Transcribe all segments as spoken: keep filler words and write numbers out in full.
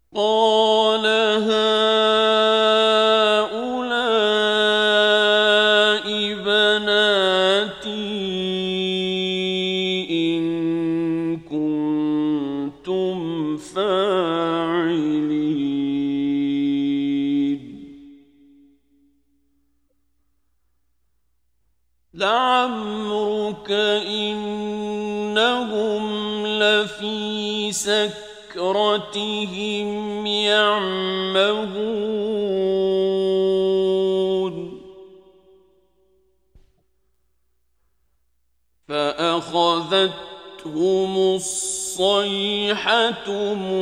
قال هؤلاء بناتي إن كنتم فاعلين لعمرك إنهم لفي سكرتهم يعمهون فأخذتهم الصيحة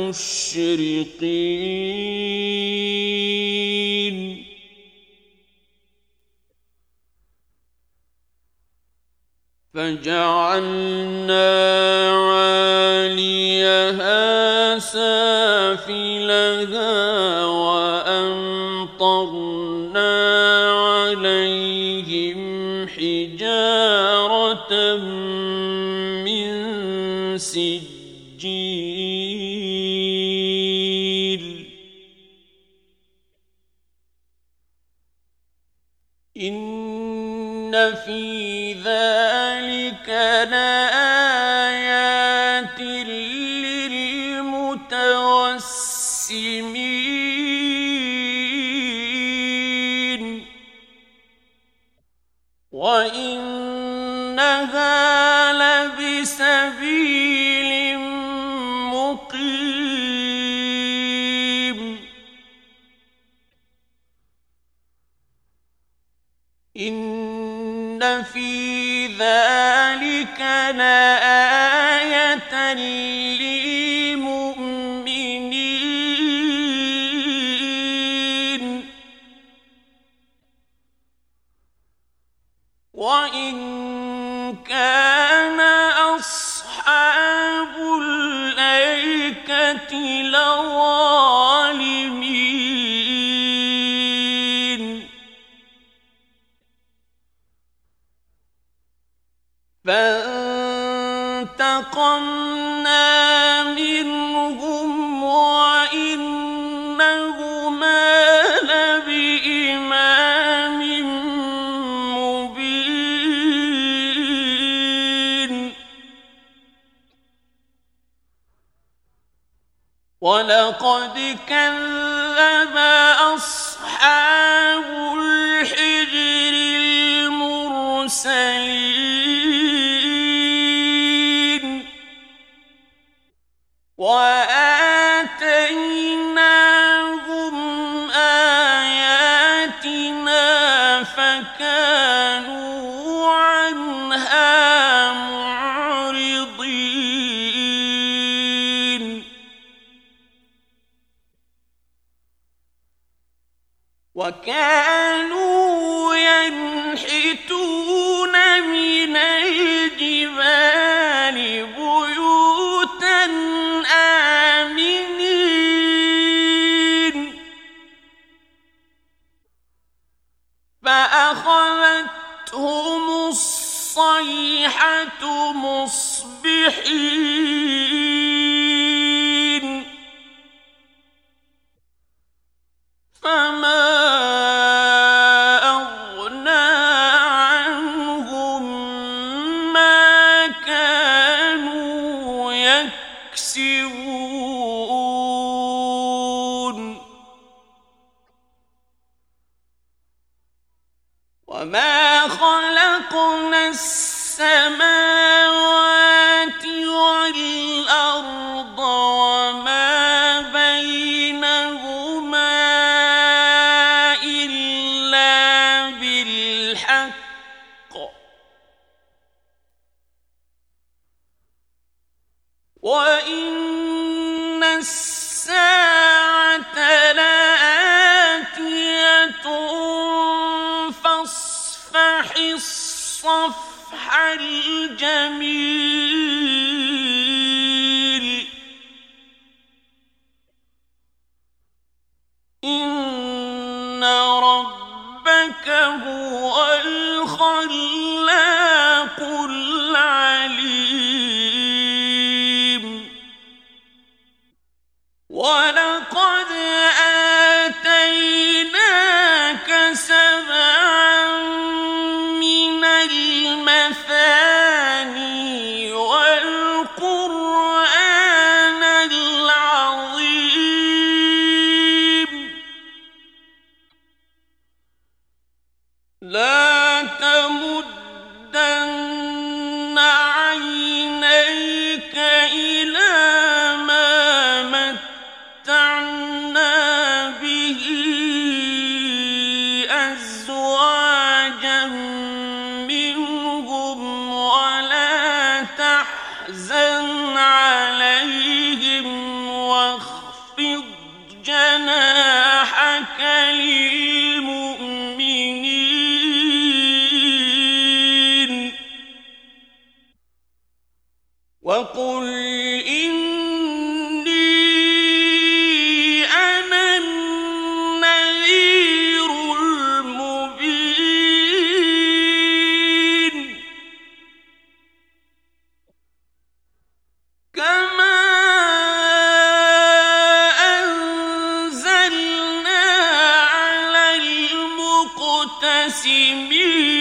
مشرقين فجعلنا عاليها سافلها وأمطرنا عليهم حجارة من سجيل إن في ذلك لآيات للمتوسمين وإنها لبسبيل مقيم إن في ذلك لآية للمؤمنين وإن كان أصحاب الأيكة لظالمين فانتقمنا منهم وإنهما لبإمام مبين ولقد كذب أصحاب الحجر المرسلين وآتيناهم آياتنا فكانوا عنها معرضين وكانوا ينحتون من الجبال بيوتا آمنين فأخذتهم الصيحة مصبحين فما أغنى عنهم ما كانوا يكسبون وما خلقنا السماوات والأرض وما بينهما إلا بالحق وإن الساعة لآتية فاصفح الصفح الجميل إن ربك هو الخلاق العليم وَلَقَدْ آتَيْنَاكَ سَبْعًا مِّنَ الْمَثَانِي وَالْقُرْآنَ الْعَظِيمَ لَا تَمُدَّنَّ عَيْنَيْكَ إِلَىٰ مَا مَتَّعْنَا بِهِ أَزْوَاجًا مِّنْهُمْ وَلَا تَحْزَنْ عَلَيْهِمْ وَاخْفِضْ جَنَاحَكَ لِلْمُؤْمِنِينَ وَقُلْ إِنِّي أَنَا النَّذِيرُ الْمُبِينُ كَمَا أَنزَلْنَا عَلَى الْمُقْتَسِمِينَ